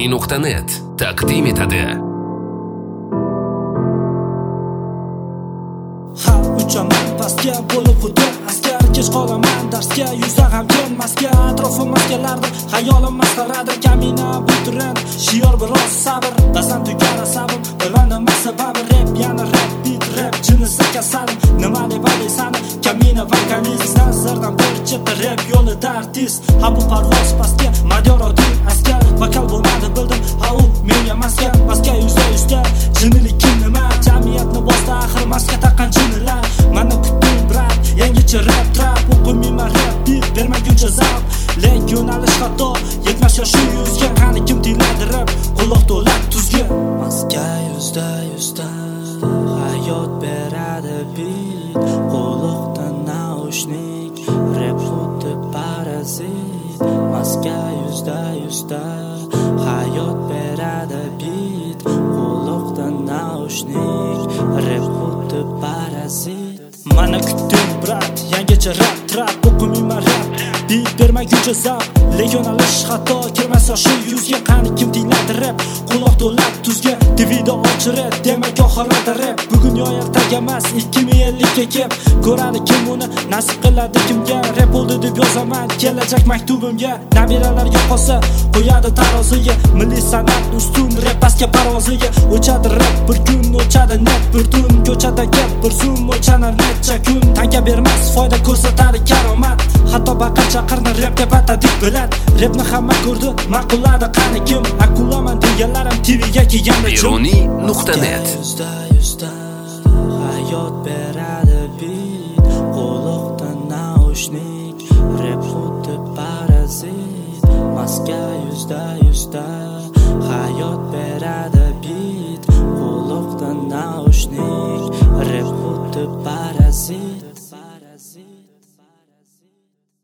Beruniy.net taqdim etadi. Ha uchaman pastga bo'lib xuddi askar, kech qolaman darsga, yuzda ham kelmasga, atrofim maskanlardir, hayolim masxaradir, kamina bu trend, shior biroz sabr, bazan tugar asabim, bilmadim sababi, rap yana rap, beat rap, jinisi kasalim, nima deb aytsan, kamina vokalist, nazardan bir chetda rap yo'lida artist, ha bu parvoz pastga, madyor oddiy askar, vokal bo'lmadi bildim, ha u menga maskan, maska yuzda, jinilik nima, jamiyatni bosdi axir maska taqqan jinilar, mana kutdim brat, yangicha rap trap, o'qimayman rap, beat bermaguncha zavq, lek yo'nalish xato, 70 yoshi yuzga, qani kim tingladi rap, quloq to'la tuzga, maska yuzda, hayot beradi beat, quloqdan naushnik, rap xuddi parazit, maska yuzda, hayot beradi beat, quloqdan naushnik, rap xuddi parazit. Mana kutdim brat, yangicha rap trap, o'qimayman rap, beat bermaguncha zavq, lek yo'nalish xato, kirmas yoshi yuzga, qani kim tingladi rap, quloq to'la tuzga, TVda ochirat, demak oxirida rap, bugun yo ertaga emas, 2050 ga kelib ko'radi kim uni, nasib qiladi kimga, rap bo'ldi deb yozaman kelajak maktubimga, nabiralarga qolsa qo'yadi taroziga, milliy san'at ustun, rap pastga paroziga, o'chadi rap bir kun, o'chadi net bir tun, ko'chada gap bir zum, o'chanar necha kun, tanka bermas foyda ko'rsatadi karomat, hatto baqir chaqirni rapga batadik bilad, rapni hamma ko'rdi, ma'qulladi qani kim, akulaman deganlarim TVga kelganda Beruniy.net hayot beradi beat, quloqdan naushnik, rap xuddi parazit, maska yuzda, hayot beradi beat, quloqdan naushnik, rap xuddi parazit.